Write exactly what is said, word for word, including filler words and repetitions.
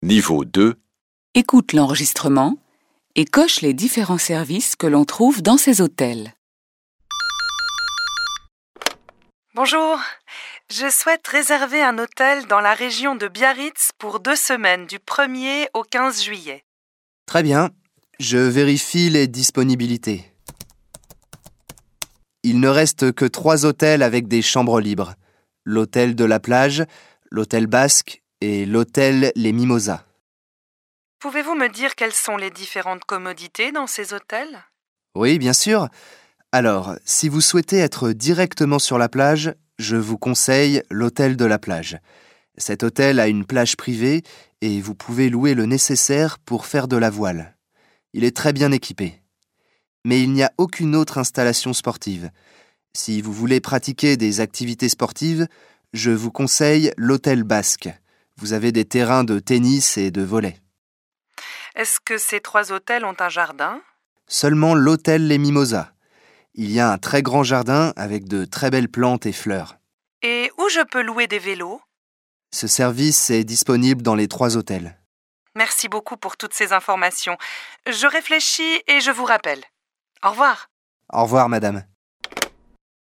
Niveau deux. Écoute l'enregistrement et coche les différents services que l'on trouve dans ces hôtels. Bonjour, je souhaite réserver un hôtel dans la région de Biarritz pour deux semaines, du premier au quinze juillet. Très bien, je vérifie les disponibilités. Il ne reste que trois hôtels avec des chambres libres. L'hôtel de la plage, l'hôtel Basque et l'hôtel Les Mimosas. Pouvez-vous me dire quelles sont les différentes commodités dans ces hôtels ? Oui, bien sûr. Alors, si vous souhaitez être directement sur la plage, je vous conseille l'hôtel de la plage. Cet hôtel a une plage privée et vous pouvez louer le nécessaire pour faire de la voile. Il est très bien équipé. Mais il n'y a aucune autre installation sportive. Si vous voulez pratiquer des activités sportives, je vous conseille l'hôtel Basque. Vous avez des terrains de tennis et de volley. Est-ce que ces trois hôtels ont un jardin ? Seulement l'hôtel Les Mimosas. Il y a un très grand jardin avec de très belles plantes et fleurs. Et où je peux louer des vélos ? Ce service est disponible dans les trois hôtels. Merci beaucoup pour toutes ces informations. Je réfléchis et je vous rappelle. Au revoir. Au revoir, madame.